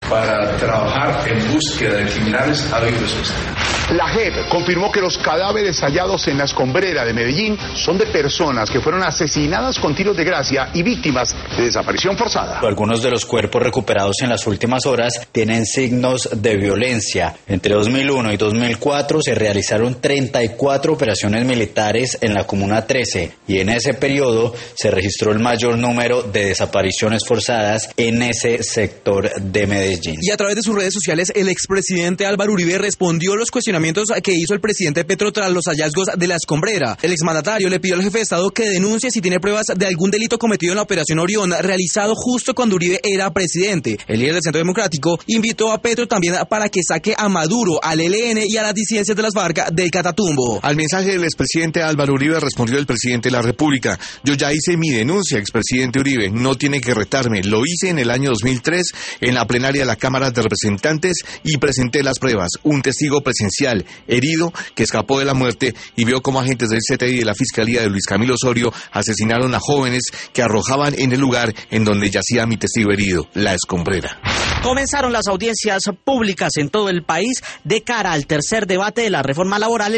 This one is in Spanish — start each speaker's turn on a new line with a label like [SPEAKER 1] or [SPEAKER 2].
[SPEAKER 1] para trabajar en búsqueda de criminales ha habido respuesta.
[SPEAKER 2] La JEP confirmó que los cadáveres hallados en la escombrera de Medellín son de personas que fueron asesinadas con tiros de gracia y víctimas de desaparición forzada.
[SPEAKER 3] Algunos de los cuerpos recuperados en las últimas horas tienen signos de violencia. Entre 2001 y 2004 se realizaron 34 operaciones militares en la Comuna 13 y en ese periodo se registró el mayor número de desapariciones forzadas en ese sector de Medellín.
[SPEAKER 4] Y a través de sus redes sociales, el expresidente Álvaro Uribe respondió a los cuestionamientos que hizo el presidente Petro tras los hallazgos de la escombrera. El exmandatario le pidió al jefe de Estado que denuncie si tiene pruebas de algún delito cometido en la Operación Orión, realizado justo cuando Uribe era presidente. El líder del Centro Democrático invitó a Petro también para que saque a Maduro, al ELN y a las disidencias de las FARC del Catatumbo.
[SPEAKER 5] Al mensaje del expresidente Álvaro Uribe respondió el presidente de la República: yo ya hice mi denuncia, expresidente Uribe, no tiene que retarme. Lo hice en el año 2003 en la plenaria de la Cámara de Representantes y presenté las pruebas. Un testigo presencial herido que escapó de la muerte y vio cómo agentes del CTI y de la Fiscalía de Luis Camilo Osorio asesinaron a jóvenes que arrojaban en el lugar en donde yacía mi testigo herido, la escombrera.
[SPEAKER 6] Comenzaron las audiencias públicas en todo el país de cara al tercer debate de la reforma laboral.